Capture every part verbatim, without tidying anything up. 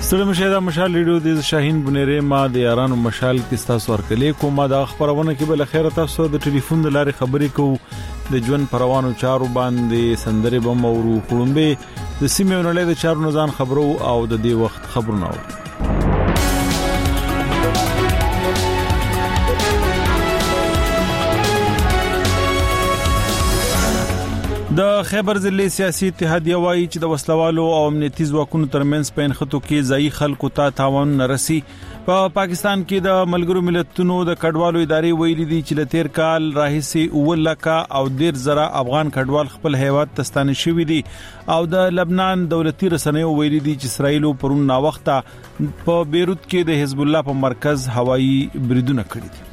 ستړي مشه دا مشال ریډیو د شاهین بنيره ما د یارانو مشال کې تاسو ورکلې کومه د خبرونه کې بل خیره تاسو د ټلیفون د لارې خبرې کوو د ژوند پروانو چارو باندې سندري بم او کوړمبه د سیمې ونړۍ د چارو نزان خبرو او د دې وخت خبرونه د خیبر ضلع سیاسي اتحادیه وایي چې د وسلوالو او امنیتي ځواکونو ترمنځ په انخطو کې ځای خلکو ته تاوان نرسي په پا پاکستان کې د ملګرو ملتونو د کډوالو ادارې ویلي دي چې د تیر کال راهیسي اولکا او ډیر زره افغان کډوال خپل هیواد ته ستانه شوي دي او د لبنان دولتي رسنیو ویلي دي چې اسرایل پرون نا وخته په بیروت کې د حزب الله په مرکز هوایي بریدونه کړی دي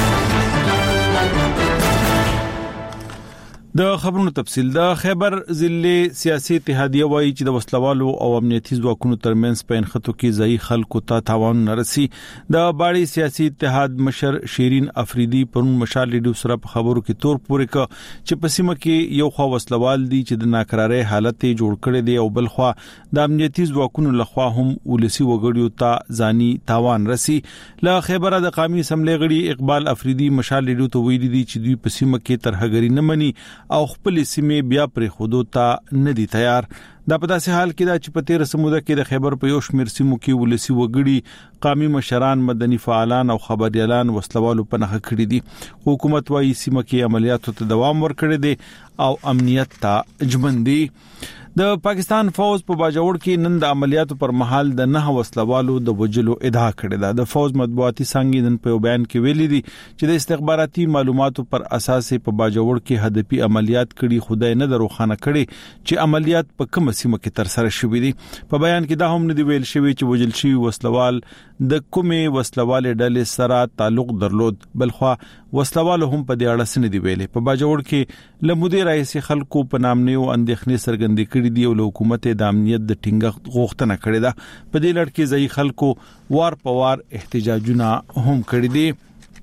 د خبرونو تفصیل د خیبر ضلع سیاسي اتحادیه وایي چې د وسلوالو او امنیتي ځواکونو ترمنځ په انخطو کې ځای خلکو ته تاوان نرسي د باړي سیاسي اتحاد مشر شیرین افریدي پرون مشال ریډیو سره په خبرو کې تور پورې ک چې په سیمه کې یو خو وسلوال دي چې د ناکراري حالت جوړ کړي دي او بل خو د امنیتي ځواکونو لخوا هم ولسی وګړیو ته ځاني تاوان رسي له خیبر د قومي اسمبلی غړي اقبال افریدي مشال ریډیو ته ویلي دي چې دوی په سیمه کې ترهګری نه مني او خپل سیمه بیا پر خودو ته نه دي تیار دا په داسې حال کې دا چې په تیر سموده کې د خیبر په یو شمیر سیمو کې ولسی وګړي قومي مشران مدني فعالان او خبريالان وسلوالو په نخښه کړی دي حکومت وايي سیمه کې عملیاتو ته دوام ورکړي دي او امنیت ته اجمن دي د پاکستان فوج په باجوړ کې نن د عملیاتو پر مهال د نه وسلوالو د وجلو ادعا کړې ده د فوج مطبوعاتي څنګه نن په بیان کې ویلي دي چې د استخباراتي معلوماتو پر اساس په باجوړ کې هدفي عملیات کړي خدای نه دروخانه کړي چې عملیات په کوم سیمه کې تر سره شوې دي په بیان کې دا هم نه دی ویل شوی چې وجل شي وسلوال د کومې وسلواله ډلې سره تعلق درلود بلخوا وسلوال هم په دې اړه سن دی ویلې په باجوړ کې لمدیر رئیس خلکو په نام نه او اندېښنې سرګندې کړي دی او حکومت د امنیت د ټینګښت غوښتنه کړې ده په دې لړ کې ځای خلکو وار په وار احتجاجونه هم کړي دي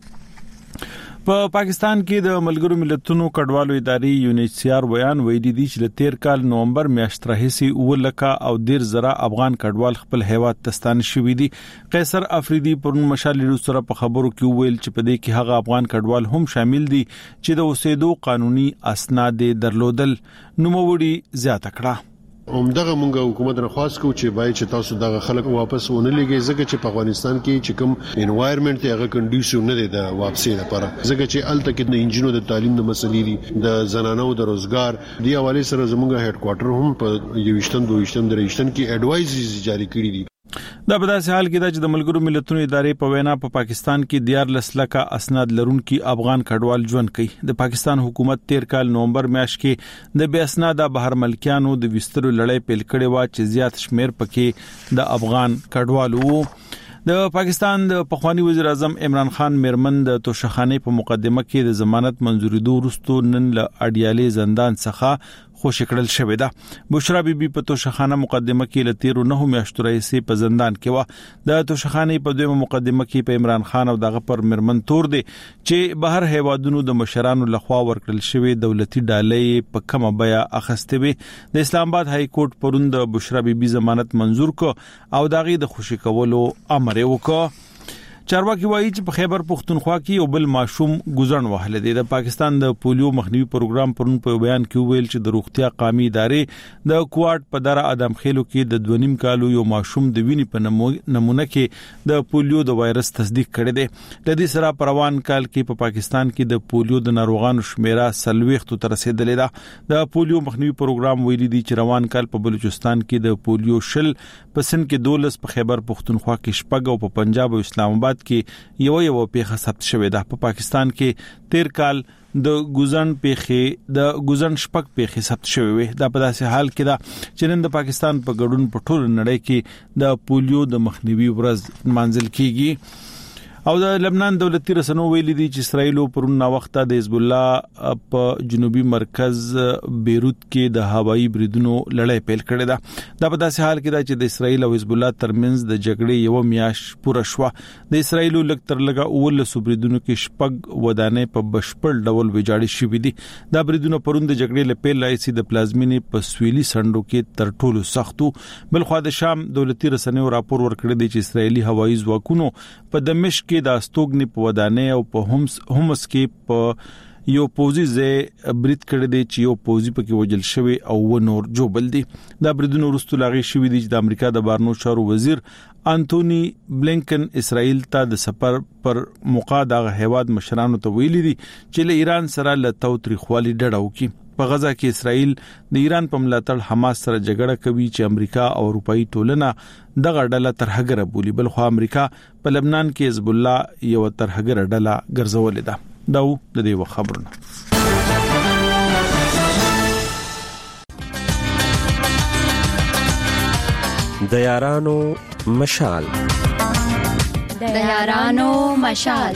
په پا پاکستان کې د ملګرو ملتونو کډوالو ادارې یو ان ایچ سی آر بیان ویلي دي چې د تیر کال نومبر میاشت راهیسي اولکا او ډیر زره افغان کډوال خپل هیواد ته ستانه شوي دي قیصر افریدي پرون مشال سره په خبرو کې ویل چې په دې کې هغه افغان کډوال هم شامل دي چې د اوسېدو قانوني اسناد درلودل نوموړي زیاته کړه همدغه مونږه حکومت نه خواست کوو چې باید چې تاسو دغه خلک واپس ونه لګي ځکه چې په افغانستان کې چې کوم انوایرنمنت هغه کنډیشن نه دی د واپسې لپاره ځکه چې الته کې د انجینو د تعلیم د مسلې دي د زنانو د روزګار دی حواله سره زموږه هډ کوارټر هم په یوشتم دویشتم درېشتم کې اډوایزریز جاری کړي دي دا په داسې حال کې د ملګرو ملتونو ادارې په وینا په پاکستان کې دیار لسلکه اسناد لرونکي افغان کډوال ژوند کوي د پاکستان حکومت تیر کال نومبر میاشت کې د بے اسناده بهر ملکیانو د وسترو لړۍ پیل کړې و چې زیات شمیر پکې د افغان کډوالو د پاکستان د پخوانی وزیر اعظم عمران خان میرمن د توشخانه په مقدمه کې د ضمانت منزوري دوه نن ل اډیالي زندان څخه خوش کړل شوې ده بشرا بی بی په توشخانه مقدمه کې لتیرو نه میاشتو رئیسې په زندان کې و د توشخانه په دویمه مقدمه کې په عمران خان او دغه پر مرمن تور دي چې بهر هیوادونو د مشرانو لخوا ورکړل شوی دولتي ډالۍ په کومه بیا اخستې وي د اسلام آباد های کورټ پروند بشرا بی بی ضمانت منزور کو او دغه د خوشی کولو امر وکړ چارواکي وایي چې په خیبر پختونخوا کې یو بل ماشوم گزارن وهله دی د پاکستان د پولیو مخنیوي پروګرام پرون په بیان کې ویل چې د روغتیا قامي ادارې د کوارټ په دره ادم خېلو کې د دوه کالو یو ماشوم د وینې په نمونه کې د پولیو د وایرس تصدیق کړی دی د دې سره پروان کال کې په پا پاکستان کې د پولیو د ناروغانو شمیره سلويخت تر رسیدلې ده د پولیو مخنیوي پروګرام ویلي دی چې روان کال په بلوچستان کې د پولیو شل پسند کې دولس په خیبر پختونخوا کې شپږ او په پنجاب او اسلام آباد کې یو یو پیښه ثبت شوې ده په پا پاکستان کې تیر کال د ګوزن پیښې د ګوزن شپږ پیښې ثبت شوې وي دا په داسې حال کې ده چې نن د پاکستان په ګډون په ټول نړۍ کې د پولیو د مخنیوي ورځ منځل کیږي او د لبنان دولتي رسنیو ویلي دي چې اسرائیل پرون نا وخت د حزب الله په جنوبي مرکز بیروت کې د هوایي بریدونو لړۍ پیل کړې ده. دا په داسې حال کې ده چې د اسرائیل او حزب الله ترمنځ د جګړې یو میاش پوره شوه. د اسرائیل لږ تر لږه اول سوبریدونو کې شپږ ودانې په بشپړ ډول ویجاړې شوې دي. دا بریدونه پرون د جګړې له پیل راځي د پلازمینې په سویلي سندو کې تر ټولو سختو. بلخو د شام دولتي رسنیو راپور ورکړی دی چې اسرائیلي هوایي ځواکونو په دمشق کې د استوګنې په ودانې او په همس همس کې په یو پوزي ځای برید کړی دی چې یو پوزي پکې وجل شوی او و نور جوبل دي. دا بریدونه وروسته لاغي شوی دي چې د امریکا د بارنو چارو وزیر انټونی بلینکن اسرائیل ته د سفر پر موقع د هیواد مشرانو ته ویلي دي چې له ایران سره له توتریخوالي ډډه وکړي. په غزا کې اسرائیل د ایران په ملاتړ حماس سره جګړه کوي چې امریکا او اروپאי ټولنه دغه ډله ترهګره بولي. بل خو امریکا په لبنان کې حزب الله یو ترهګره ډله ګرځولې ده. دا د دې خبرونه. د یارانو مشال د یارانو مشال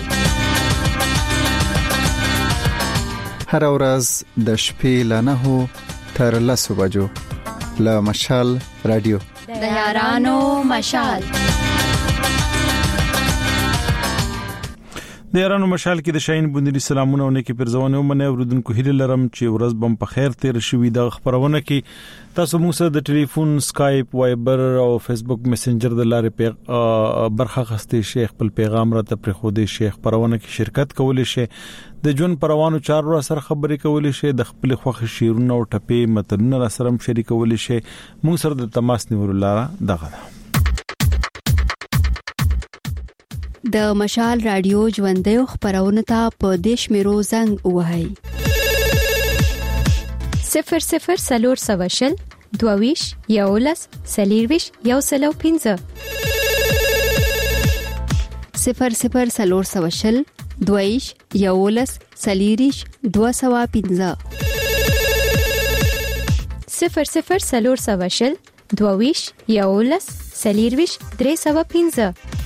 هر ورځ د شپې له نهو تر لسو بجو له مشال رادیو د یارانو مشال. د یارانو مشال کې د شاهین بوندلی سلامونه او نیکی پرځونه ومنه اوردونکو هیله لرم چې ورځ بم په خیر تیر شوي. د خبرونه کې تاسو موږ سره د ټلیفون سکایپ وایبر او فیسبوک میسنجر د لارې برخه غستې شیخ خپل پیغام را ته پر خوده شیخ پرونه کې شرکت کولې شي د جون پروانو چارو سره خبرې کولې شي د خپل خوخ شیرونه او ټپې متنونه سره شریکولې شي. موږ سره د تماس نیول لاره دغه د مشال رادیو ژوندۍ خبرونه ته په دیش میرو زنګ وهاي صفر صفر سلور سواشل دوویش یولس سلیرویش یو سلو پینځه صفر صفر سلور سواشل دوویش یولس سلیریش دو سوا پینځه صفر صفر سلور سواشل دوویش یولس سلیرویش درې سوا پینځه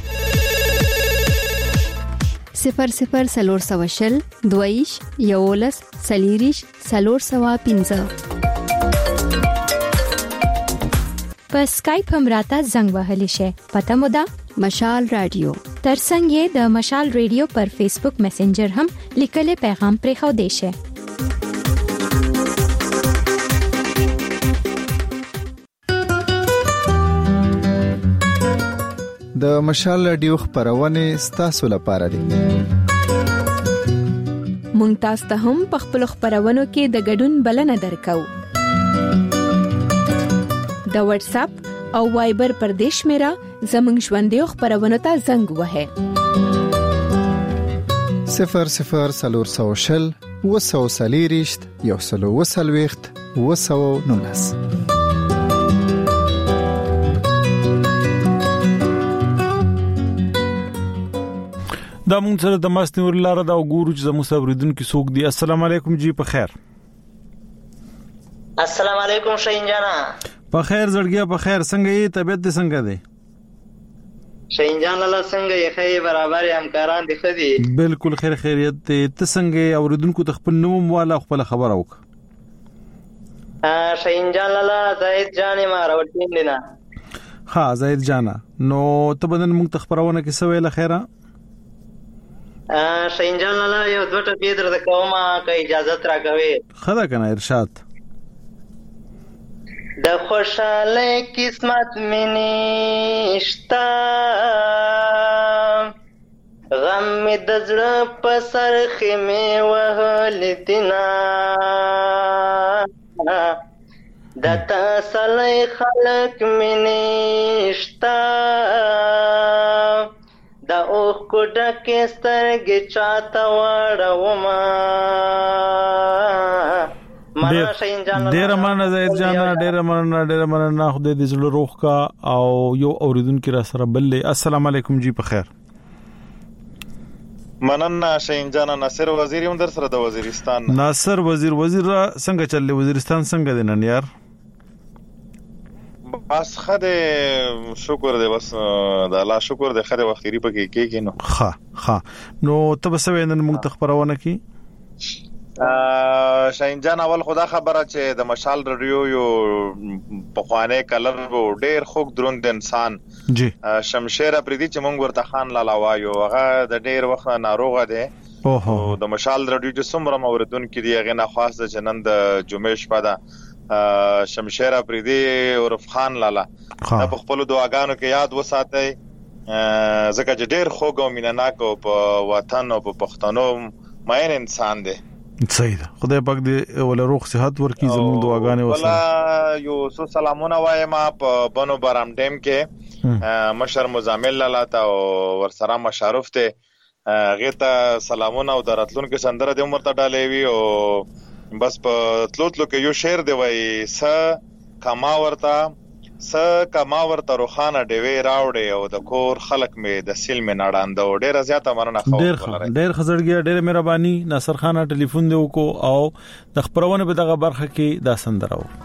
صفر صفر سلور سواشل دویش یولس سلیریش سلور سوا پینځه. په سکایپ هم راته زنګ وهلی شي. پته مو ده مشال رادیو. ترڅنګ یې د مشال رادیو پر فیسبوک میسنجر هم لیکل پیغام پرې خو دی شي. د مشال رادیو خبرونه ستاسو لپاره دي. مونږ تاسو ته هم په خپل خبرونو کې د ګډون بلنه درکو. د واتس اپ او وایبر پر دیش میرا زمنګ ژوندۍ خبرونه ته زنګ وهه صفر صفر سلور سوشل وسو سلیریشت یو سلو وسلويخت وسو نونس. دا مونږ سره د ماستي ورلاره دا وګورو چې زموږ صبرېدون کې څوک دی. السلام علیکم جی په خیر. السلام علیکم شاهین جانا. په خیر زړګیا په خیر. څنګه یې طبيعت دې څنګه دی؟ شاهین جان الله څنګه یې خې برابر همکاران دي خدي بالکل خیر خیریت ته. څنګه اوریدونکو ته خپل نوم والا خپل خبر اوک. شاهین جان الله زاهد جان ما راوټین دینا. ها زاهد جانا نو ته بدن موږ تخبرونه کې سویل خیره. شاهین جان الله یو دوټه پیدر د کومه که اجازه ترا کوي. خدا کنه ارشاد. د خوشاله قسمت منیشتا غم می د زړه په سر خمه وهل دینا د تاسلې خلق منیشتا د اوخ کو ډکه سترګې چاته وړوما. ډیر مننه زید جانا ډیر مننه ډیر مننه. خدای دې زړه روح کا او یو اوریدونکو را سره بلې. السلام علیکم جی په خیر. مننه شاهین جانا. ناصر وزیر هم در سره د وزیرستان. ناصر وزیر وزیر څنګه چلې وزیرستان څنګه دی نن یار؟ بس خدای شکر دې بس د الله شکر دې خدای وختي پکې کېږي نو ها ها نو ته بس وینن موږ ته خبرونه کی ا شاین جان اول خدا خبره چې د مشال رادیو یو پخوانه کلر وو ډیر خوګ دروند انسان جی شمشیر پردي چې مونږ ورته خان لالا وایو هغه د ډیر وخت ناروغه دی اوه د مشال رادیو چې څومره موردون کې دی هغه نه خاص د جنن د جمعې شپه ده شمشیر پردي او خان لالا په خپل دعاګانو کې یاد وساتئ ځکه چې ډیر خوګ او مینناک او په وطن او په پښتنو ماین انسان دی صحیح ده خدای پاک دې ول روغ صحت ورکړي زموږ دعاګانې وسه ولا یو سو سلامونه وایم په بنو برام ډیم کې مشر مزامل لاله تا او ورسره مشرف ته غیته سلامونه او دراتلون کې سندره د عمر ته ډالې وی او بس په تلوتلو کې یو شعر دی وای س کما ورتا س کما ورته روخانه ډیوي راوړې او د کور خلک می د سیل می نړاند او ډیره زیاته مننه خو ډیر ډیر خزړګي ډیره مهرباني ناصر خان ټلیفون دی وکاو او د خبرونه په دغه برخه کې دا سندره و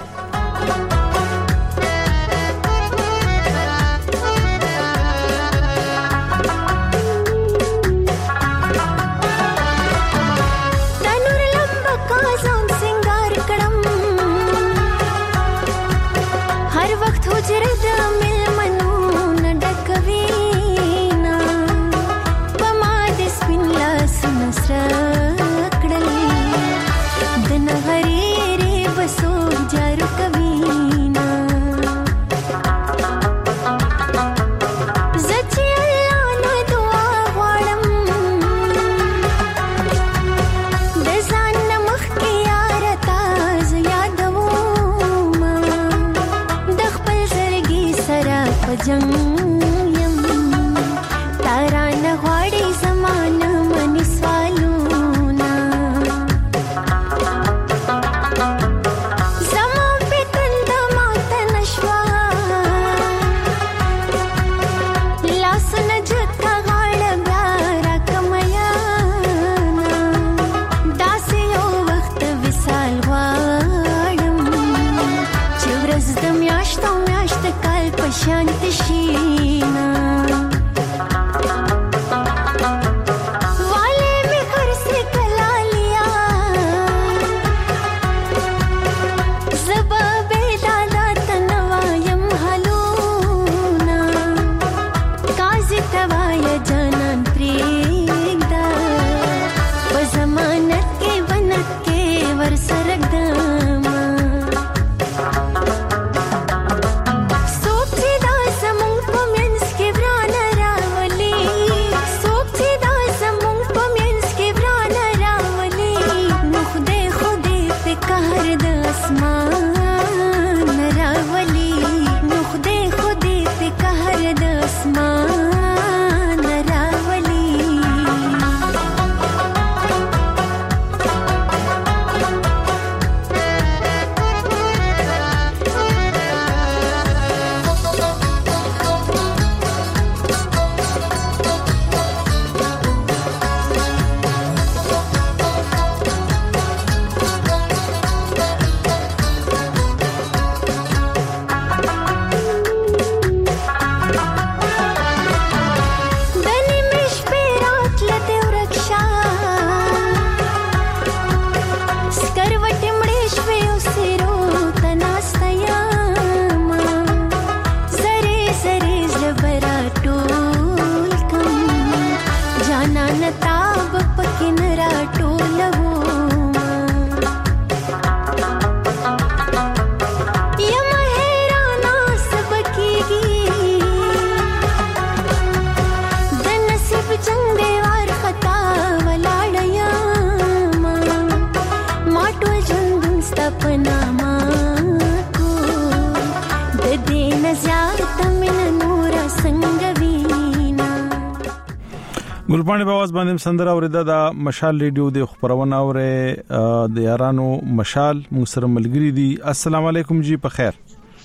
ګلپاڼي په आवाज باندې سندره اوریدا د مشال ریډیو د خبرونه اوره د یارانو مشال موږ سره ملګری دي السلام علیکم جی په خیر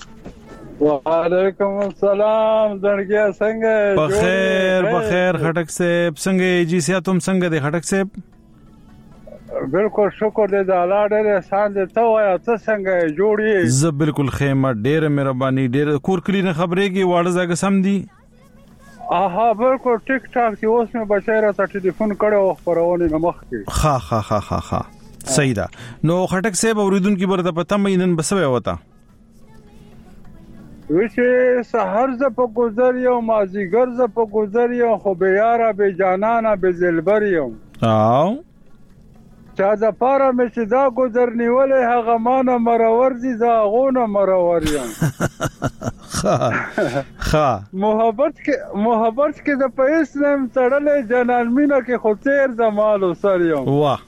وعلیکم السلام دړګیا څنګه په خیر په خیر خټک صاحب څنګه جی سیا تم څنګه د خټک صاحب بالکل شکر دې د الله ډېر احسان دې ته وایا ته څنګه جوړې ز بالکل خیمه ډېر مهرباني ډېر کور کلی نه خبرېږي واړه زګ سم دي اها بالکل ټیک ټاک چې اوس مې بچی را ته ټلیفون کړو خبرونه نه مخ کې ها ها ها ها ها صحیح ده نو خټک صاحب اوریدونکو برته پته مې نن بسوي وتا وشه سحر ز په گذر یو مازیګر ز په گذر یو خو به یارا به جانانا به زلبر یو او چا د پاره مې چې دا گذر نیولې هغه مان مرور دي زاغونه مرور یم خا خا محبت کې محبت کې د پیس نیم تړلې جنان مینا کې خو تیر زمالو سر یم واه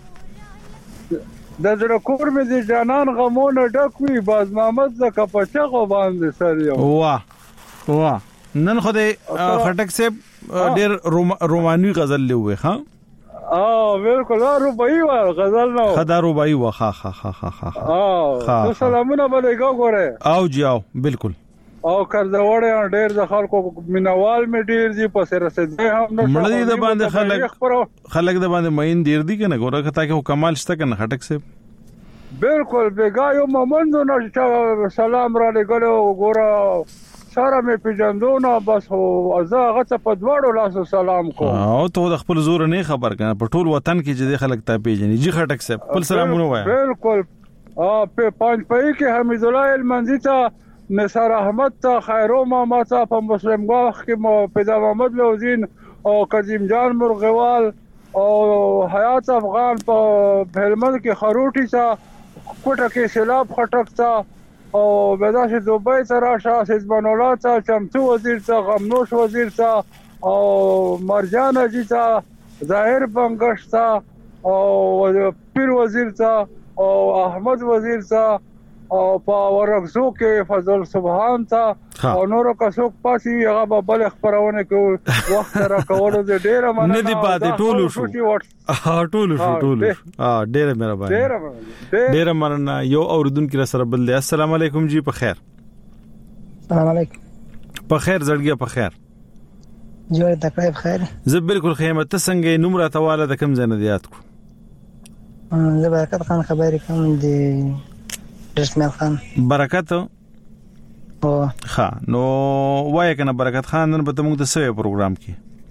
د زړه کور مې د جانان غمونه ډک وي باز محمد زکه په چغو باندې سر یم واه واه نن خو دې خټک صاحب ډېر رومانوي غزل لوي ها اه بالکل رباعي و غزل نو خدا رباعي و ها ها ها ها اه سلامونه بلګو غوره او جاو بالکل او کړځوړې ډېر د خلکو مینوال می ډېر دي په سر رسېدې هم نو مړ دي د باندې خلک خلک د باندې مین ډېر دي کنه ګوره کته کې کمال شته کنه خټک صاحب بالکل بیګایو مومندو نو سلام را لګلو ګوره سره مې پیژندونه بس هو ازا غته په دواړو لاسو سلام کوم او ته د خپل زور نه خبر کنه په ټول وطن کې چې خلک ته پیژني جی خټک صاحب خپل سلامونه وایي بالکل ا په پنځ پای کې حمید الله المنزي ته نثار احمد ته خیرو ماما ته په مسلم غاخ کې مو پیدا محمد لوزین او قدیم جان مرغوال او حیات افغان په هلمند کې خروټي ته کوټه کې سیلاب خټک ته او بداشه دوبۍ ته راشه حزبان الله ته چمتو وزیر ته غمنوش وزیر ته او مرجان اجي ته ظاهر بنگش ته او پیر وزیر ته او احمد وزیر ته او په ورغزو کې فضل سبحان ته او نورو کسو پاسي هغه بل خبرونه کې وخت را کولو دې ډیره مننه نه دی پاتې ټولو شو ها ټولو شو ټولو ها ډیره مهرباني ډیره ډیره مننه یو اوردونکو سره بل دی السلام علیکم جی په خیر السلام علیکم په خیر زړګي په خیر جوړ تکلیف خیر زه بالکل خیمت څنګه نوم را تواله د کم زنه دیات کو زه برکت خان خبرې کوم دی رسمل خان برکت او ها نو وای کنه برکت خان نن به موږ د سوي پروګرام کې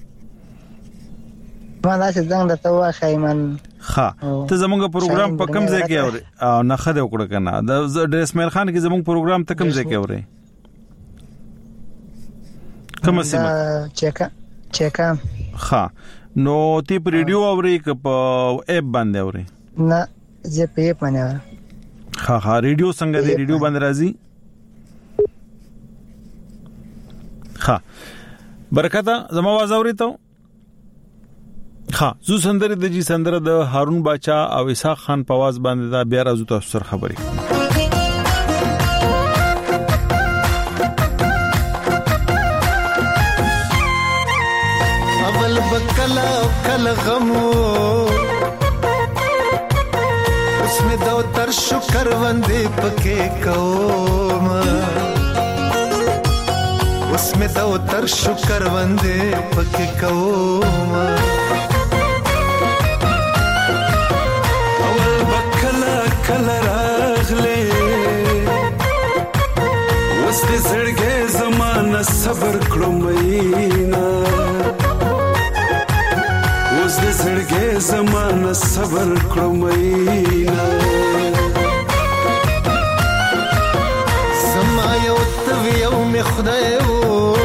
ما دا چې څنګه ته واخی من ها ته زموږ پروګرام په کم ځای کې اوري او نه خده وکړه کنه د رسمل خان کې زموږ پروګرام ته کم ځای کې اوري کوم سیمه چیکا چیکا ها نو تی په ریډیو اوري ک په اپ باندې اوري نه زه په اپ باندې اورم ها ها ریډیو څنګه دی ریډیو باندې راځي ها برکت زما आवाज اوري ته ها زو سندره د جی سندره د هارون باچا او اسحاق خان په आवाज باندې دا بیا راځو تاسو سره خبري اول بکلا کل غمو اسمه دو تر شکر وندې پکې کوم اسمه دو تر شکر وندې پکې کوم اول بکلا کلا راغله وس دې زړګې زمانہ صبر کړو مینا وس دې زړګې زمانہ صبر کړو مینا سما یو تو یو می خدای وو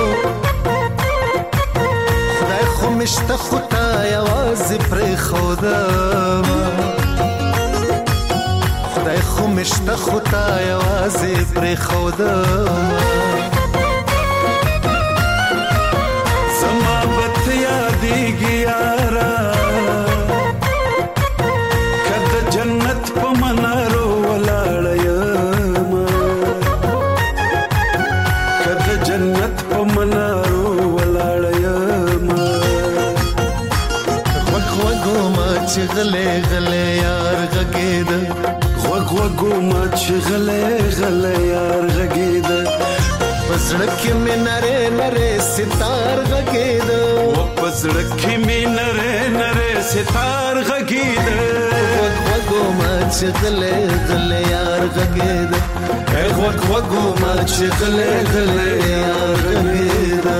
خدای خو مشته خدای आवाज پر خدا خدای خو مشته خدای आवाज پر خدا سما بت یادېږي یارا کد جنت په منارو ولاړ یم کد جنت په منارو ولاړ یم وګ وګو ما چې غلې غلې یار غګید وګ وګو ما چې غلې غلې یار غګید پسړک می نره نره ستار غګید و پسړک می نره نره ستار غګید چې غلې غلې یار غږېده غوږ غوږو ما چې غلې غلې یار غږېده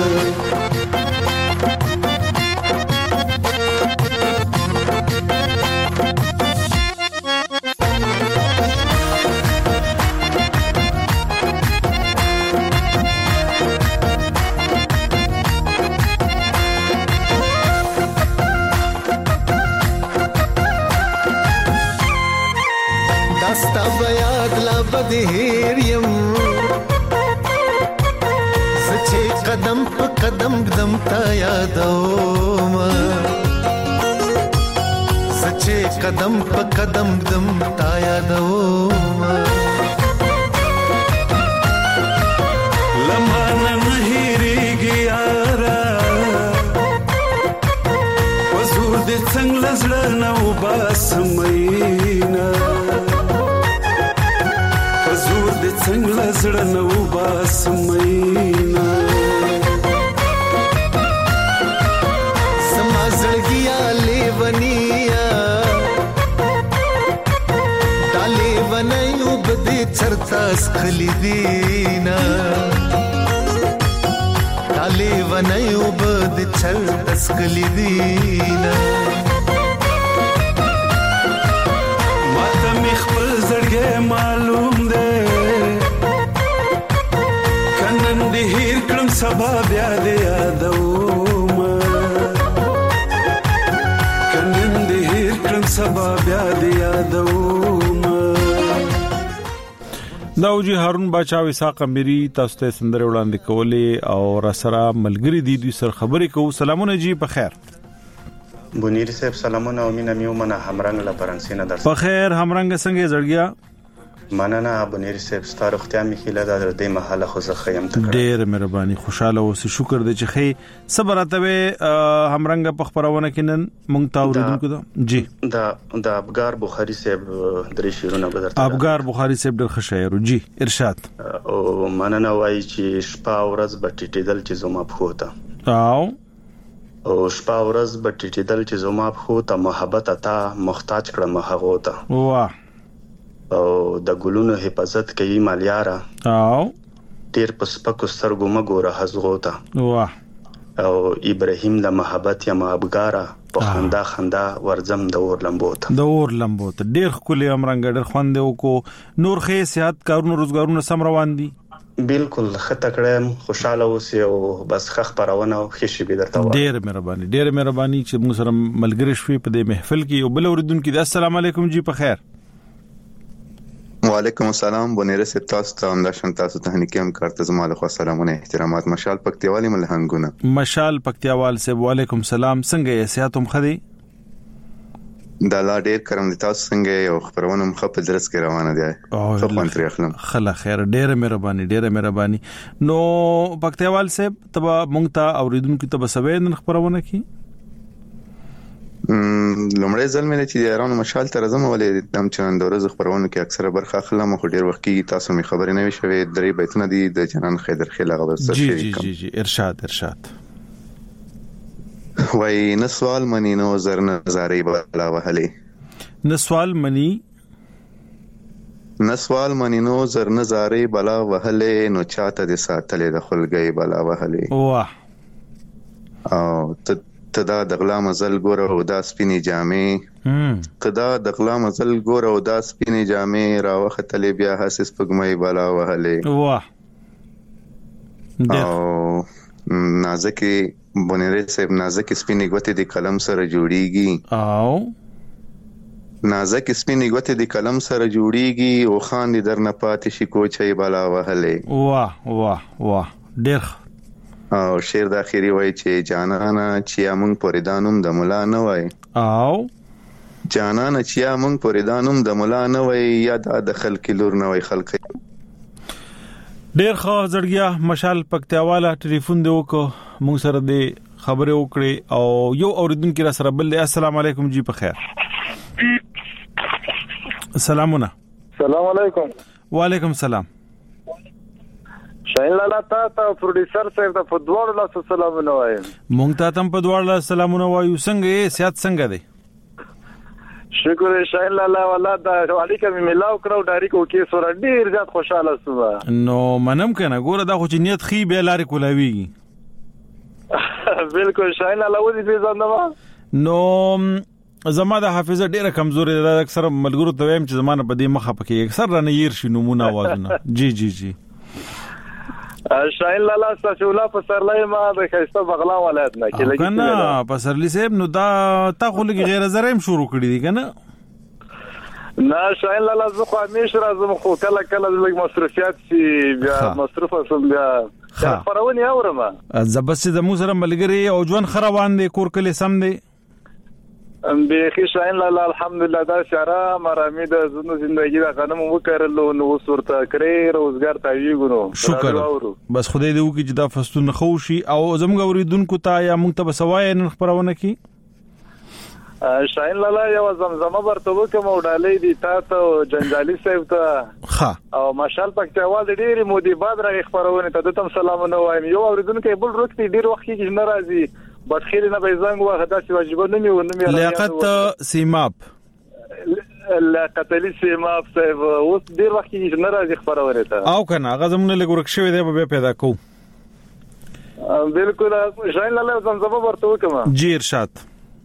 داستا بیاد لا بدهیر یم سچې قدم په قدم قدم تا یادوم سچې قدم په قدم قدم تا یادوم لمانه مهریږي یارا وزور دې څنګه زړه نو باسمینا زور دې څنګه زړه نو باسمینا سما زړګیا لیونیا ډالې ونیو بده چرتا سخلی دینا ډالې ونیو بده چرتا سخلی دینا ماته مخ په زړګې معلوم ده کنن دې هیر کړم سبا بیا دې یادوم کنن دې هیر کړم سبا بیا دې یادوم داوجی هارون بچا وساق اميري تاسو ته سندره وړاندې کولې او را سره ملګری دي دوی سره خبرې کوو. سلامونه جی په خیر. بونیر صاحب سلامونه او مینا میو منه همرنګ لا پرنسینه در په خیر همرنګ څنګه زړګیا مننه بونیر صاحب ستاره اختیار میخیله د دې محله خو زه خیم تک ډېر مهرباني خوشاله اوسې شکر دې چې خې صبرته همرنګ په خبرونه کینن مونږ تا اوریدونکو دا جی دا د ابګار بخاری صاحب درې شیرونه بدرته ابګار بخاری صاحب ډېر ښه شاعر جی ارشاد او مننه وایي چې شپه ورځ بټیټېدل چې زما پخوته او او شپه ورځ بټیټېدل چې زما پخوته محبت اتا محتاج کړم هغه ته واه او د ګلونو حفاظت کوي مالیاره او تیر پس پکو سترګو مګوره حزغوتا واه او ابراهیم د محبت یا محبګاره په خندا خندا ورزم د اور لمبوت د اور لمبوت ډیر خولي امرنګ ډیر خوندې وکړو نور خې صحت کارونو روزګارونو سم روان دي بالکل خطه کړم خوشاله اوسې او بس خخ پرونه خوشي به درته وای ډیر مهرباني ډیر مهرباني چې موږ سره ملګری شوي په دې محفل کې او بل اوریدونکو د السلام علیکم جی په خیر. وعلیکم السلام بونیر صاحب تاسو ته هم د شان تاسو ته نکیم کارته زما له خوا سلامونه احترامات مشال پکتیوالي ملهنګونه مشال پکتیوال صاحب وعلیکم السلام څنګه یې سیاتم خدي دا لا ډیر کرم د تاسو څنګه یو خبرونه مخ په درس کې روانه دي خو پنځه اخلم خلا خیر ډیر مهرباني ډیر مهرباني نو پکتیوال صاحب تبا مونږ ته اوریدونکو ته بسوي خبرونه کی لمړی ځل مې چې یارانو مشال تر زمو ولې دم چنن دورز خبرونه کې اکثره برخه اخلم خو ډیر وخت کې تاسو می خبرې نه وشوي درې بیتونه دي د جنان خیدر خیل هغه بس جی جی جی جی ارشاد ارشاد وای نسوال منی نو زر نظارې بلا وهلې نسوال منی نسوال منی نو زر نظارې بلا وهلې نو چاته د ساتلې د خلګي بلا وهلې واه او ته تدا د غلا مزل ګوره او دا سپینې جامې تدا د غلا مزل ګوره او دا سپینې جامې راوختلې بیا حسس پګمې بالا وهلې واه او نازکې بونیرې صاحب نازکې سپینې ګوتې د قلم سره جوړیږي او نازکې سپینې ګوتې د قلم سره جوړیږي او خان دې درنه پاتې شي کوچې بالا وهلې واه واه واه ډېر او شعر د اخیری وای چې جانانا چې موږ پوریدانوم د مولا نه وای او جانانا چې موږ پوریدانوم د مولا نه وای یا د خلک لور نه وای خلک ډیر خو زړګیا مشال پکتیواله ټلیفون دی وکړو موږ سره د خبرې وکړې او یو اوریدونکو را سره بل السلام علیکم جی په خیر سلامونه السلام علیکم وعلیکم السلام شاین لالا تا ته پروډوسر صاحب ته په دوړو لاس سلامونه وایم مونږ ته تم په دوړو لاس سلامونه وایو څنګه یې صحت څنګه دی شکر شاین لالا والله دا اړیکه مې ملاو کړو ډایریکو کې سره ډیر زیات خوشاله سوم. نو منم کنه ګوره دا خو چې نیت خي به لارې کولاوي. بالکل شاین لالا ودی دې ځنده نو زما د حافظه ډیره کمزوري ده. اکثر ملګرو ته وایم چې زمانه په دې مخه پکې اکثر رانه ير شي نمونه आवाजونه. جی جی جی شاین لالا سچولا پسرلای ما د خیسته بغلا ولایت نه کې لګی کنه پسرلی صاحب نو دا تا خو لګي غیر زرایم شروع کړی دي کنه. نه شاین لالا زه خو همیشه راځم خو کله کله لږ مصرفيات سي بیا مصرف اصل بیا خبرونه اورم. زبس د مو سره ملګری او ژوند خروان دي کور کله سم دي به خي شاین لالا الحمدلله دا شارا مرامي د زنو ژوندۍ د غنم وکړلو نو صورت کړې روزګار ته ویګونو. شکر بس خدای دې وکړي چې دا فستون خوشي او زموږ اوریدونکو ته یا موږ ته بسوای نن خبرونه کی. شاین لالا یو زمزمه ورته وکم او ډالې دي تا ته جنجالي صاحب ته ها او ماشال پکته واز ډېری مودي بعد را خبرونه ته تم سلامونه وایم. یو اوریدونکو بل رکتی ډیر وخت کې ناراضي بس خیر نه به زنګ واخه داسې واجب نه مې ونه مې لیاقت سیماب لیاقت علی سیماب صاحب اوس ډیر وخت کې ناراضي خبرونه ته او کنه هغه زمونه لګورک شوی دی به پیدا کو. بالکل شاین لالا زمزمه ورته وکم. جی ارشاد.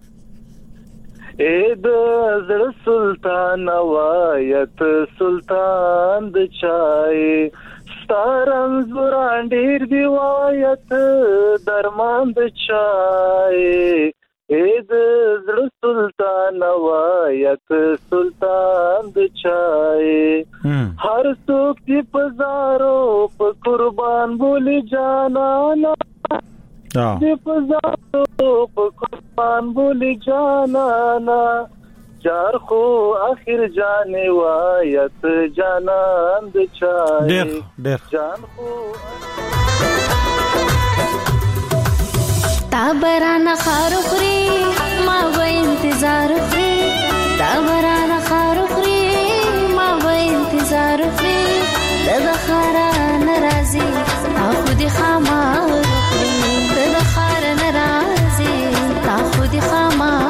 اے د زړه سلطان وایت سلطان د چای ستارم زوران ډیر دی وایت درمان د چای اے د زړه سلطان وایت سلطان د چای هر څوک چې پزارو په قربان بولی جانانا دې پزارو په قربان بولی جانانا جار خو اخر جانے وایت جانان د چای ډېر ډېر جان خو تابرانا خاروخري ما و انتظار خري تابرانا خاروخري ما و انتظار خري د خارا ناراضي اخو دي خمار د خارا ناراضي اخو دي خمار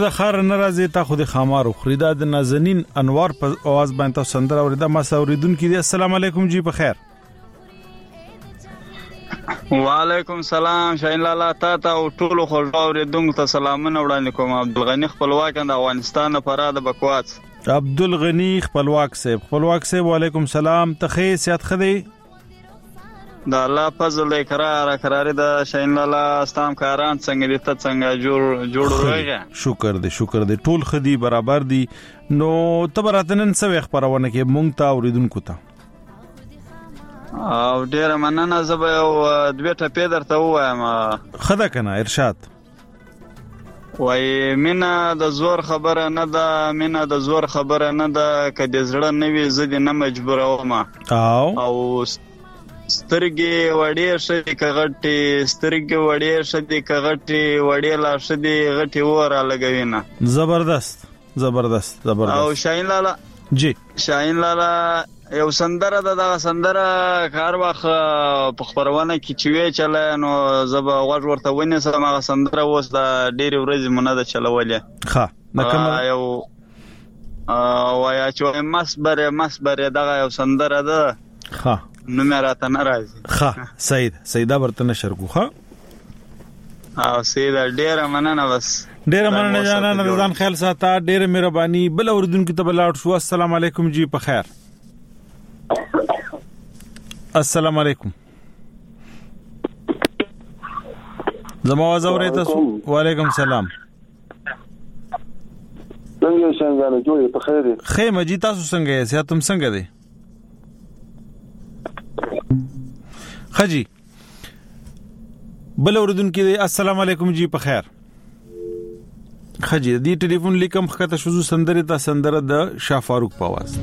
د خار ناراضي تا خو د خمار خریدا د نازنین انوار په आवाज باندې تاسو سندره اوریدا ما سوریدونکو دي. السلام علیکم جی په خیر. وعلیکم سلام شاین لالا تا تا او ټول خو اوریدونکو ته سلامونه وړاندې کوم. عبدالغنی خپلواک د افغانستان لپاره د بکواس. عبدالغنی خپلواک صاحب خپلواک صاحب وعلیکم سلام. ته سیات خدي د الله فضل اقرار قرار د شاین لالا استام کاران څنګه دي ته څنګه جوړ جوړ راغی. شکر دې شکر دې ټول خدي برابر دي. نو تبراتنن سوي خبرونه کې مونږ ته اوریدونکو ته او ډیر مننه. زه به یو دوه ټپې درته وایم. خدا کنه ارشاد. وای مینا د زور خبره نه ده، مینا د زور خبره نه ده، کدي زړه نه وي زه دې نه مجبور وم. او او سترګې وړې شې کغټي سترګې وړې شې کغټي وړې لا شې غټي وره لګوینه. زبردست زبردست زبردست. او شاین لالا جی شاین لالا یو سندره ده دا سندره کار واخ په خبرونه کې چې وی چله نو زب غوړ ورته ونی سره ما سندره وس دا ډېر ورځې مونږ د چلولې. ها نکمه یو وایا چې مسبره مسبره دا یو سندره ده. ها نو مې راته ناراضي. ها سید سیدا برته نشر کو. ها او سیدا ډېر مننه. بس ډېر مننه جانا نظام خیال ساته ډېر مهرباني. بل اوردونکو ته بلاړ شو. السلام علیکم جی په خیر. السلام علیکم. زما आवाज اورئ تاسو؟ وعلیکم سلام. څنګه څنګه جوړې په خیر؟ خیر مجي تاسو څنګه یې؟ سیا تم څنګه دي؟ خجی بل اوردونکو دي. السلام علیکم جی په خیر. خجی دی ټلیفون لیکم خکته شوزو سندره تا سندره د شاه فاروق په आवाज.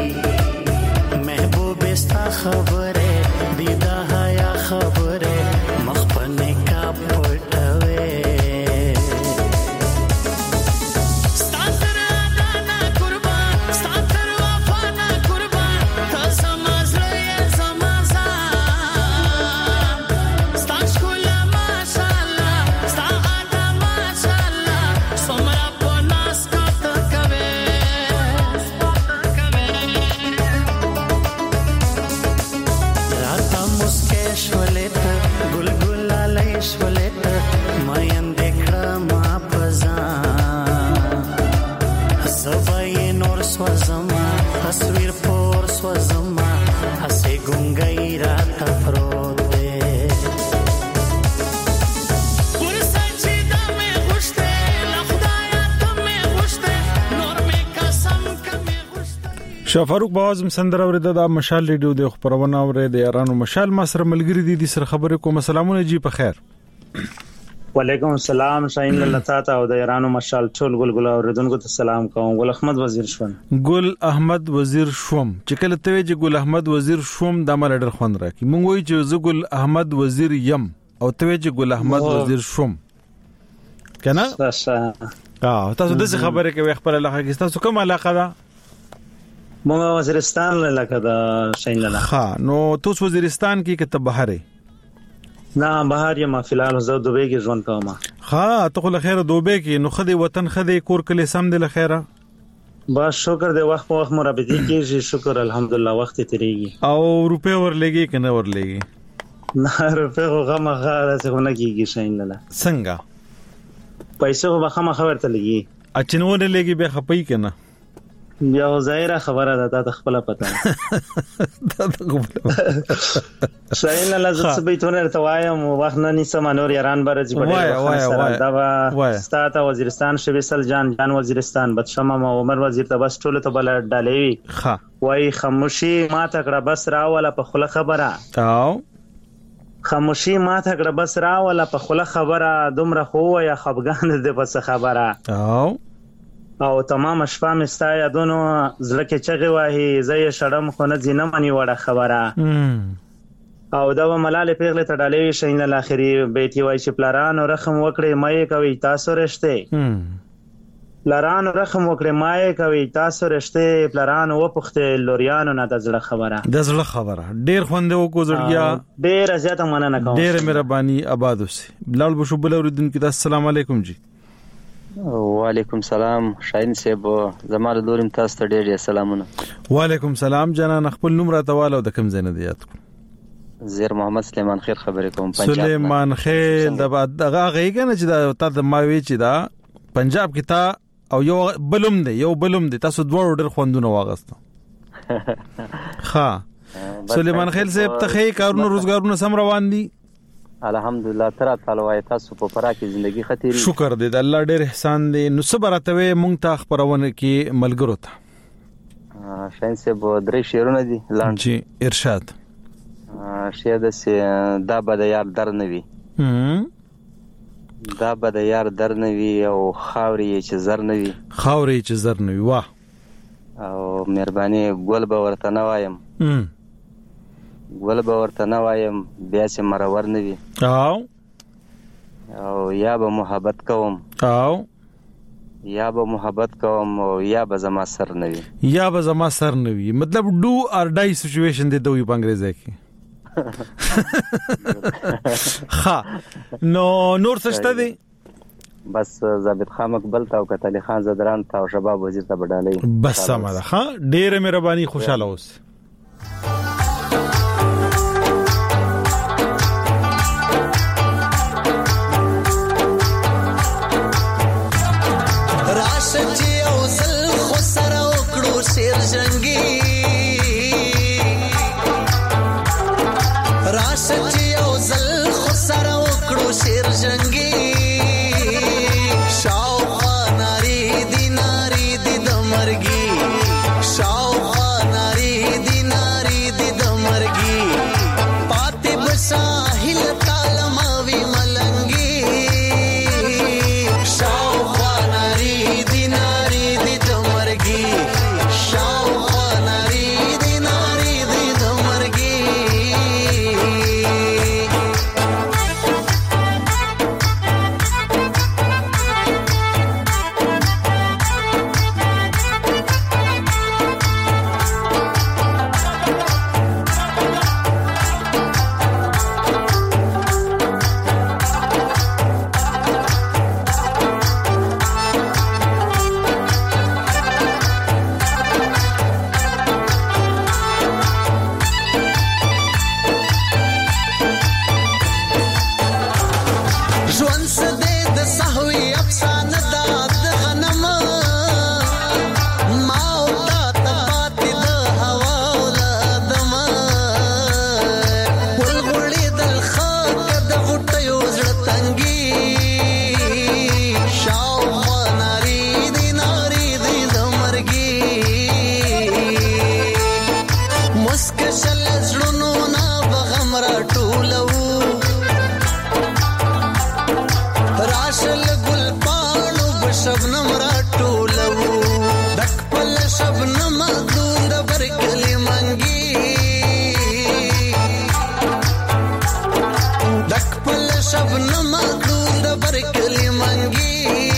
खबरे दीदा हया खबरे پټوي شاه فاروق بوازم سندره ورده د مشال ریډیو د خبرونه ورده د یارانو مشال ما سره ملګری دي د سره خبرې کوم. سلامونه جی په خیر. وعلیکم السلام شاهین لطاطا او د یارانو مشال ټول ګلګل اوردونکو ته سلام کوم. ګل احمد وزیر شوم. ګل احمد وزیر شوم چې کله ته چې ګل احمد وزیر شوم د مال ډر خوند راکې مونږ وی چې زه ګل احمد وزیر یم او ته چې ګل احمد وزیر شوم کنه تاسو تاسو د څه خبره کوي خبر علاقه کې تاسو کوم علاقه ده؟ مونږ وزیرستان علاقه ده شاهین لاله. ها نو تاسو وزیرستان کې کته بهره نه بهر یم فی الحال زه دوبه کې ژوند کوم. ها ته خو له خیره دوبه کې نو خدي وطن خدي کور کله سم دي له خیره بس شکر دی وخت په وخت مرابطي کېږي شکر الحمدلله وخت تیریږي. او روپے ورلېږي کنه ورلېږي؟ نه روپے خو غمه غاره څه نه کېږي شاهین لاله. څنګه پیسې خو بخمه خبرته لګي اچنونه لګي به خپي کنه بیا ظاهره خبره ده تا خپل پته دا خپل شاین لازم څه بیتونه ته وایم وخت نه نسم نور ایران برځي په ډېر دا ستاته وزیرستان شبیسل جان جان وزیرستان بد شمه عمر وزیر ته بس ټول ته بل ډالې ها وای خاموشي ما ته کړه بس راوله په خله خبره او خاموشي ما ته کړه بس راوله په خله خبره دومره خو یا خفګان دې بس خبره او او تمام شپه مستا یادونو زړه کې چغې وایي زه یې شړم خو نه ځینم اني وړه خبره او دا ملاله پیغله ته ډالې شین الاخري بیٹي وای چې پلارانو رحم وکړي مې کوي تاسو رښتې پلارانو رحم وکړي مې کوي تاسو رښتې پلارانو وپخته لوريانو نه د زړه خبره د زړه خبره ډېر خوند وکړو زړګیا ډېر زیاته مننه کوم ډېر مهرباني آباد اوسې بلال بشو بل اوریدونکو ته السلام علیکم جی. وعلیکم سلام شاهین صاحب زماره دورم تاسو ته ډېر سلامونه. وعلیکم سلام جنان خپل نوم راته والو د کوم ځای نه دی یاد کو؟ زیر محمد سلیمان خیر خبرې کوم پنجاب. سلیمان خیر د بعد دغه غیګنه چې دا تا د ماوي چې دا پنجاب کې تا او یو بلوم دی یو بلوم دی تاسو دوه ډېر خوندونه واغسته. ها سلیمان خیر صاحب ته کارونه روزګارونه سم روان دي؟ الحمدلله تر تعالی وای تاسو په پرا کې ژوندۍ خطرې شکر دې د الله ډېر احسان دې نو صبراتوي مونږ ته خبرونه کې ملګرو ته شاین صاحب درې شعرونه دي لاند جی ارشاد شعر د دا به د یار در نه وي دا به د یار در نه وي او خاوري چې زر نه وي خاوري چې زر نه وي واه او مهرباني ګل به ورته نه وایم ول به ورته نه وایم بیا چې مرور نه وي او او یا به محبت کوم او یا به محبت کوم او یا به زما سر نه وي یا به زما سر نه وي مطلب ډو اور ډای سچويشن دی دوی په انګریزي کې ها نو نور څه شته دي بس ضابط خان مقبل تا او کتلی خان زدران تا او شباب وزیر ته بدالې بس سم ده ها ډېر مهرباني خوشاله اوس. ژوند سده د سهوی افسانه دا د غنم ما او تا تپات د هوا ولادم ولغړې دل خاک د غټیو زړه تنګي شاو ناری دی ناری دی د مرګي مسکشل زړونو نا بغم را ټولو راشل ګل پاڼو بشبنم را ټولو دک پل شبنم دوند برکلی منګي دک پل شبنم دوند برکلی منګي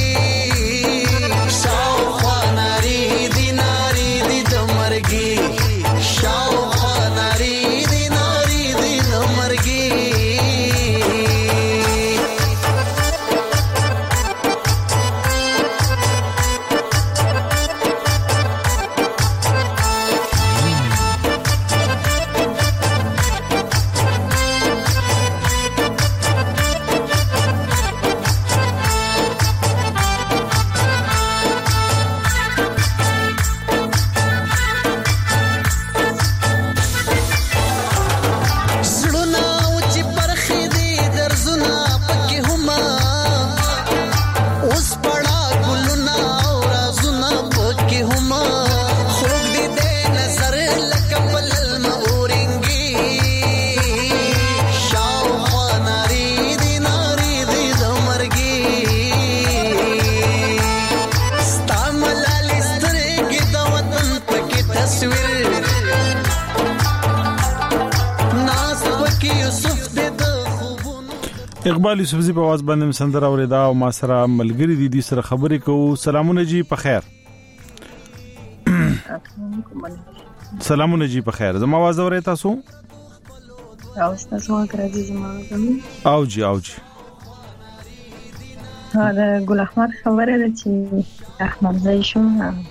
شاو خواناری دی ناری دی د مرګي شاو خواناری دی ناری دی د مرګي اقبال یوسفزی په आवाज باندې مسندر اوریدا او ما سره ملګری دي دي سره خبرې کوو. سلامونه جی په خیر. سلامونه جی په خیر. زما आवाज اورئ تاسو؟ او تاسو راځي زما آواز. او جی او جی. ها دا ګل احمد خبره ده چې احمد زئی شوم.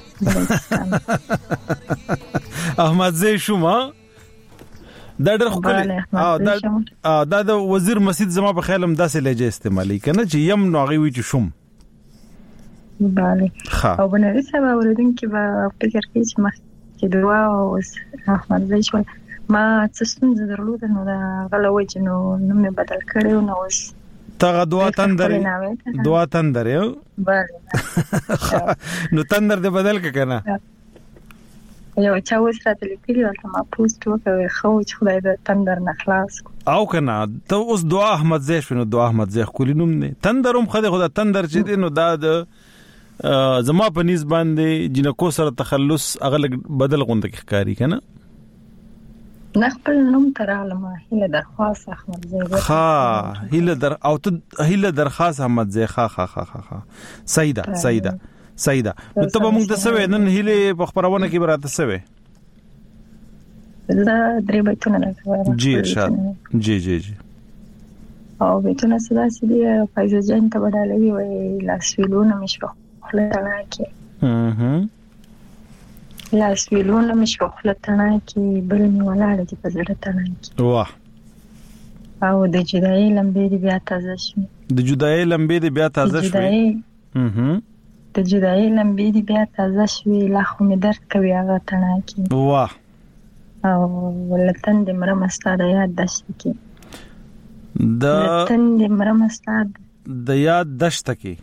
احمد زئی شوم دا ډېر خو کله او دا دا د وزیر مسجد زما په خیال هم داسې لهجه استعمالي کنه چې یم نو غوي وی چې شوم. bale او بنري سبا ورودونکو به فکر کوي چې ما چې دوا او احمد زئی شو ما څه درلود نو دا غلوي چې نو نو مې بدل کړو نو اوس تا دوا تندر دوا تندر یو bale نو تندر دې بدل ک کنه یو چا وسره لیکلی ولته ما پوسټ وکړ خو چې خدای دې تندر نه خلاص او کنه ته اوس دعا احمد زئی شنو دعا احمد زئی خولي نوم نه تندروم خدای خدای تندر چې دې نو دا د زما په نس باندې جنکو سره تخلص اغلق بدل غونډه کې ښکاری کنه نخبل نوم تراله ما هله درخواست احمد زئی ها هله در او ته هله درخواست احمد زئی ها ها ها ها سیدا سیدا سیدا نو ته موږ ته سوي نن هله په خبرونه کې براته سوي دا درې بیتونه راځي جی ارشاد جی جی جی او بیتونه سدا سدي فایزه جان ته بدلوي وي لاس ویلونه مش په خلتنا کې اها لاس ویلونه مش په خلتنا کې بل می ولاړ دي په زړه تنا کې واه او د جدای لمبې دی بیا تازه شي د جدای لمبې دی بیا تازه شي اها د جدای لمبې دی بیا تازه شي لا خو می درد کوي هغه تنا کې واه او ولتن د مرم استاد یاد دشت کې د ولتن د مرم استاد د یاد دشت کې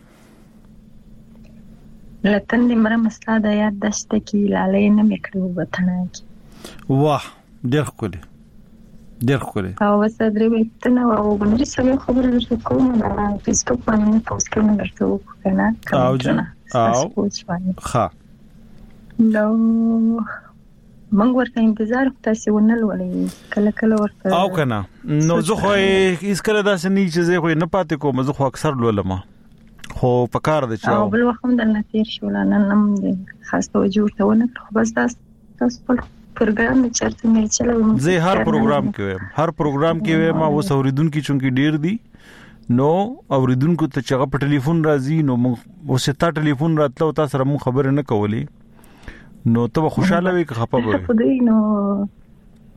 لتن د مرم استاد یاد دشت کې لالې نه میکړو وطن کې واه ډېر ښکلی ډېر ښکلی او وسدري وتنه او بنري سره خبره درته کوم نه فیسبوک باندې پوسټ کوم درته وکړه او جنا او ها نو منګ ورته انتظار تاسو ونل ولې کله کله ورته او کنه نو زه خو هیڅ کله داسې نه چې زه خو نه پاتې کوم زه خو اکثر لولم خو پکار دي چې او بل وخت هم د نتیر شو لنن نم دي خاص توجه ورته ونه خو بس تاسو په پروګرام چرته مې چلو زه هر پروګرام کې ویم هر پروګرام کې ویم او اوریدونکو چونکی ډیر دي نو اوریدونکو ته چې په ټلیفون راځي نو اوسه تا ټلیفون راتلو تاسو سره مون خبر نه کولی نو ته خوشاله وي که خپه وي خدای نو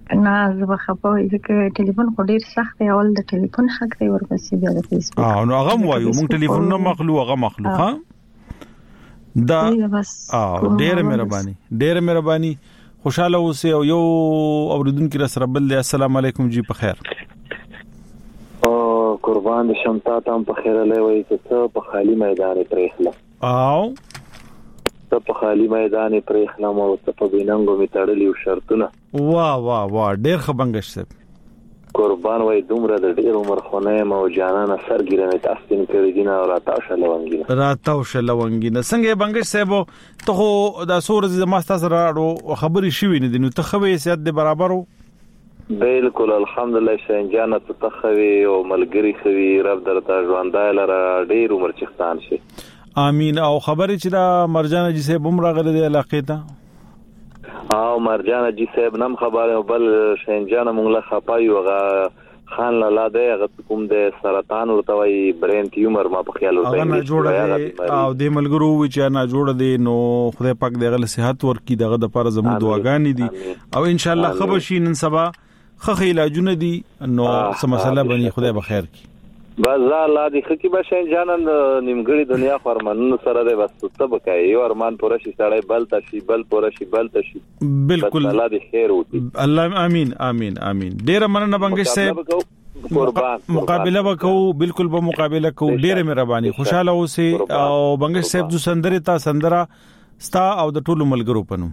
نه زه به خپوي ځکه ټلیفون خو ډیر سخت دی اول د ټلیفون حق دی ورپسې بیا د فیسبوک اه نو هغه وایو مونږ ټلیفون نه مخلو هغه مخلو ها دا اه ډیر مهرباني ډیر مهرباني خوشاله اوسئ او یو اوریدونکو را سره بل السلام علیکم جی په خیر او قربان شمتا تام په خیر له وای ته په خالی میدان پرېخله او ته په خالی میدان پرېخله مو ته په بیننګو می تړلی شرطونه وا وا وا ډیر خبنګش صاحب قربان وای دومره د ډیر عمر خونه مو جانانه سرګیرنه تاسین کړی دي نه راتاو شلونګینه راتاو شلونګینه څنګه بنګش صاحب ته دا سور زما تاسو راړو خبري شوې نه دي نو ته خوي سیادت دی برابرو بالکل الحمدلله شنجانه ته خوي او ملګری خوي رب درته ژوندای لره ډیر عمر چختان شي امين او خبرې چې دا مرجان جی صاحب هم راغله د علاقې ته او مرجان جی صاحب نم خبره بل شنجانه مونږ له خپایوغه خان لاله ده کوم د سرطان ورته وي برین ټیومر ما په خیال ورته نه جوړه او د ملګرو چې نه جوړه دي نو خدای پاک دغه له صحت ورکړي دغه د پر زمو دعاګانې دي او ان شاء الله خبشي نن سبا خخ علاجونه دي نو سم مسله بني خدای به خیر کی بس الله دې خکې بشین جانن نیمګړی دنیا فرمانونو سره ده بس ته بکای یو ارمان پوره شي سړی بل تشي بل پوره شي بل تشي بالکل الله دې خیر وکړي الله امين امين امين ډیر مننه بنګش صاحب قربان مقابله وکاو بالکل به مقابله کو ډیر مهرباني خوشاله اوسئ او بنګش صاحب جو سندره تا سندره ستا او د ټولو ملګرو پنو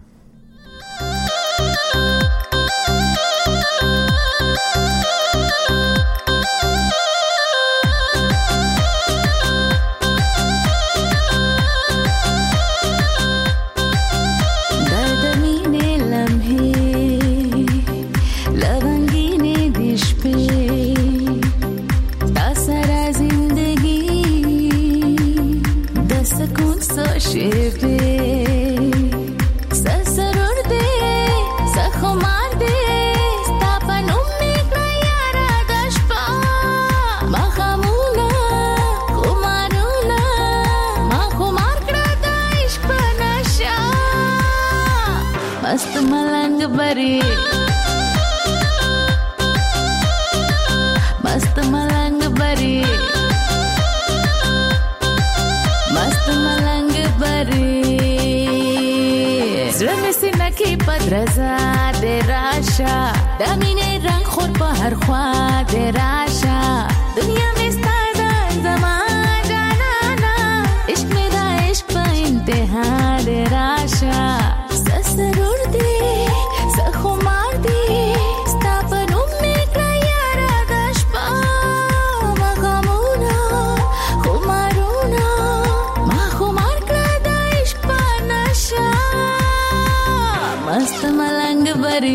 मस्त मलंग बरी मस्त मलंग बरी मस्त मलंग बरी زړه مې سینه کې پدرزا د راشه د مینې رنگ خور په هر خوا د راشه دنیا مې ستاده زما جانانا عشق مې دا عشق په انتها د راشه سسرور دی سخمار دی ستا په نوم مې کړه یاره د شپه مغمونه خمارونه ما خمار کړه د عشق په نشه मस्त मलंग बरी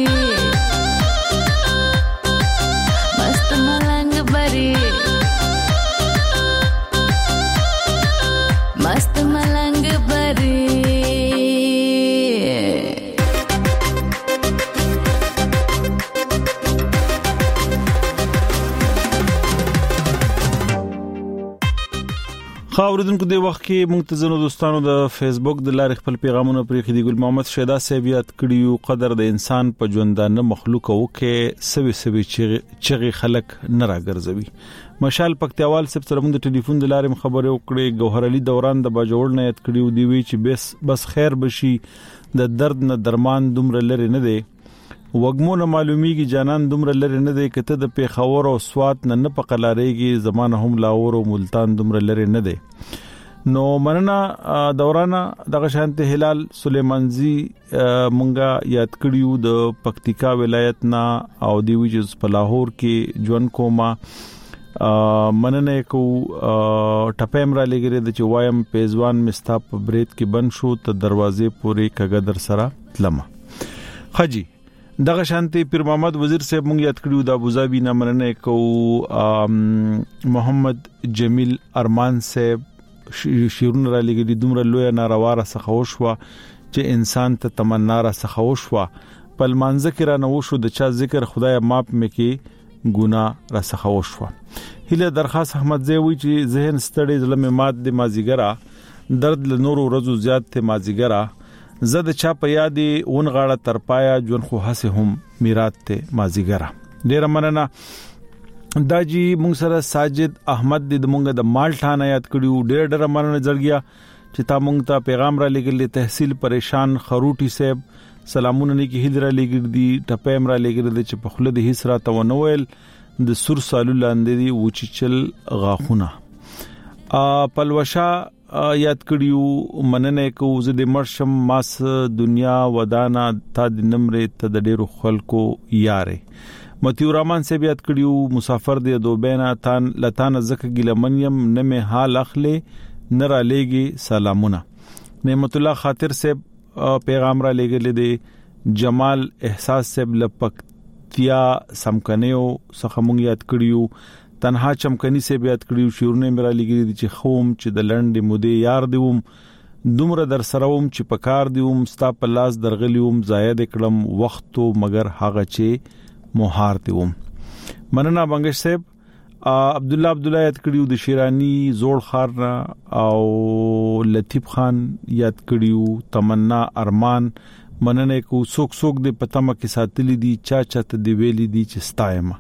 मस्त मलंग बरी मस्त मलंग बरी خاوردونکو د وخت کې منتظرو دوستانو د فیسبوک د لارې خپل پیغامونه پرې خدي ګل محمد شیدا صاحب یاد کړیو قدر د انسان په ژوندانه مخلوق او کې سوي سوي چغي خلق نه راګرځوي مشال پکتیوال صاحب سره موږ د ټلیفون د لارې خبرې وکړې گوهر علي دوران د باجوړ نه یاد کړیو دی وی چې بس بس خیر بشي د درد نه درمان دومره لري نه دی وګمونه معلومیږي جانان دومره لري نه دی کته د پیښور او سوات نه نه پقلاریږي زمانه هم لاور او ملتان دومره لري نه دی نو مننه دورانه دغه شانته هلال سليمانزي مونږه یاد کړیو د پکتیکا ولایت نا او دی ویجز په لاهور کې جون کوما مننه کو ټپیم را لګره د چوایم پیزوان مستاپ بریت کې بن شو ته دروازې پورې کګدر سره تلمه خجی دغه شانتي پیر محمد وزیر صاحب مونږ یاد کړیو د ابوظبي نه مننه کو محمد جمیل ارمان صاحب شیرون را لګري دومره لوی نارواره سخوشوا چې انسان ته تمنا را سخوشوا په منځ کې را نو شو د چا ذکر خدای ماپ مې کې ګناه را سخوشوا هله درخواست احمد زوی چې ذهن ستړي ظلم مات د مازیګرا درد له نور ورځو زیات ته مازیګرا زده چا په یادې ون غاړه تر پایا جون خو هسه هم میراث ته مازیګره ډیر مننه داجی مونږ سره ساجد احمد د مونږ د مالټان یاد کړیو ډیر ډیر مننه جړګیا چې تا مونږ ته پیغام را لګل تحصیل پریشان خروټي صاحب سلامونه نه کی هدرا لګر دی ټپم را لګر دی چې په خله د هیڅ را ته ونویل د سور سالو لاندې دی وچچل غاخونه ا پلوشا یاد کړیو مننه کو زه د مرشم ماس دنیا ودانا تا د نمرې ته د ډیرو خلکو یاره متیو رحمان سے یاد کړیو مسافر دی دوبینا تان لتان زکه ګلمنیم نمه حال اخلي نرا لګي سلامونه نعمت الله خاطر سے پیغام را لګل دی جمال احساس سے لپکتیا سمکنیو څخه مونږ یاد کړیو تنها چمکنی سے بیات کړیو شورونه میرا لګی دي چې خوم چې د لنډې مودې یار دیوم دومره در سروم چې پکار دیوم ستا په لاس درغلیوم زائد کړم وختو مگر هغه چې موهار دیوم مننه بنگش صاحب عبد الله عبد الله یاد کړیو د شیرانی زوړ خارنا او لطیف خان یاد کړیو تمنا ارمان مننه کو سوک سوک د پتمه کې ساتلی دي چا چا ته دی ویلی دي چې ستایم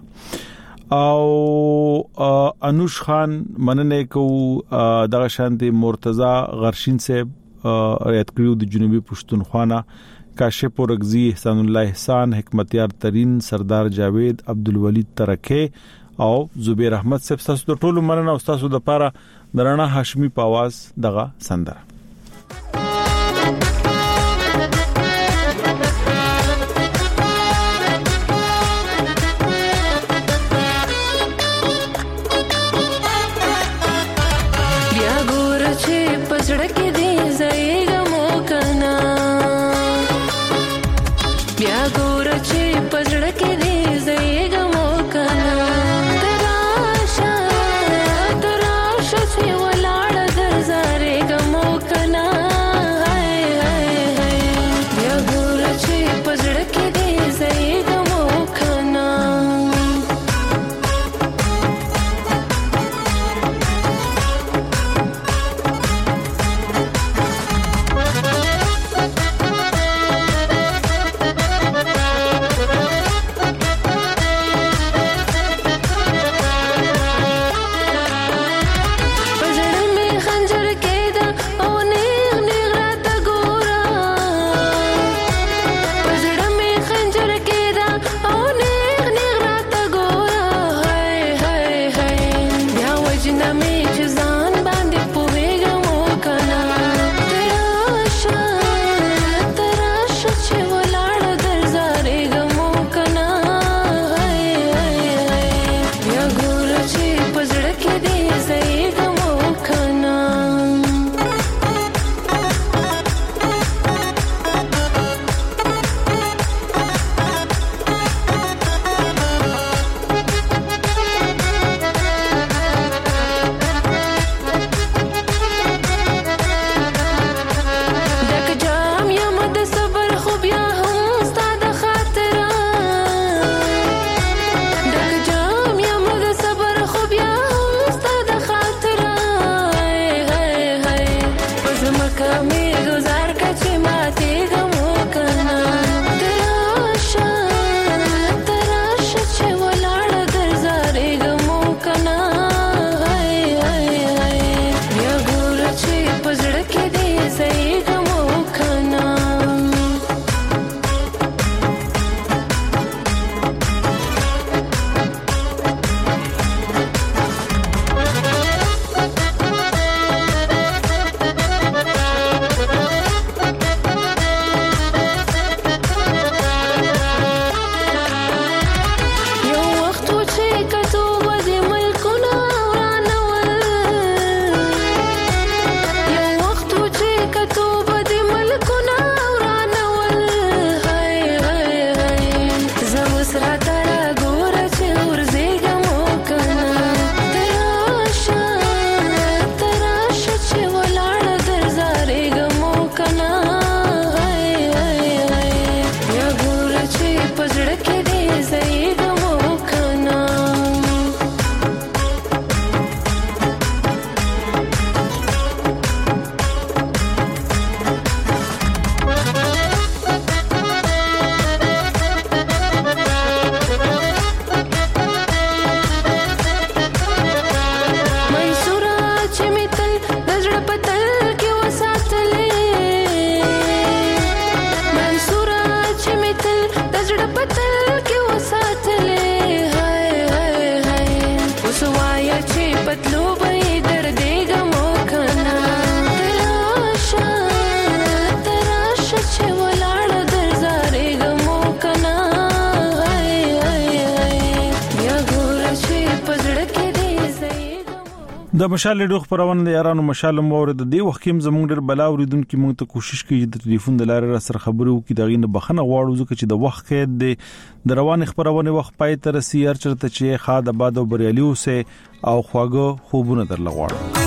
او انوش خان مننه کو دغه شانتي مرتضی غرشین صاحب یاد کړیو د جنوبي پښتونخوا کاشف اورغزی احسان الله احسان حکمتیار ترین سردار جاوید عبدالولید ترکه او زبیر احمد صاحب تاسو د ټولو مننه او تاسو د پاره درانه هاشمی په आवाज دغه سندره د مشال ډوغ پرونه د یارانو مشال مورد د وخت کې زمونږ ډېر بلا اوریدونکو موږ ته کوشش کوي د ټلیفون د لارې سره خبرو کې دغې نه بخنه غواړو ځکه چې د وخت کې د روان خبرونه وخت پای تر سیر چرته چې خاد آباد او بریالي اوسه او خواګه خوبونه در لغواړو.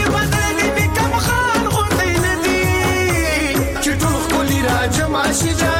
She